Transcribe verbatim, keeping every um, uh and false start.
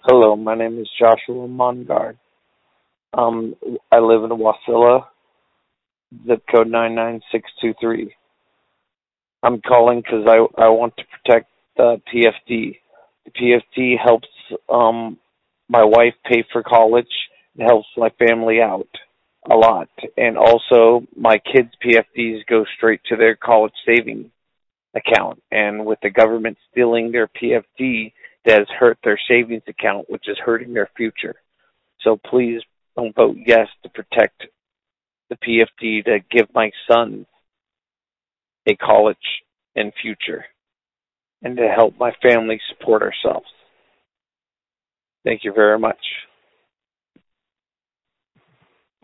Hello, my name is Joshua Mongard. Um, I live in Wasilla, zip code nine nine six two three. I'm calling because I I want to protect the P F D. The P F D helps um my wife pay for college. It helps my family out a lot, and also my kids' P F Ds go straight to their college savings account. And with the government stealing their P F D, that has hurt their savings account, which is hurting their future. So please don't vote yes to protect the P F D to give my son a college and future and to help my family support ourselves. Thank you very much.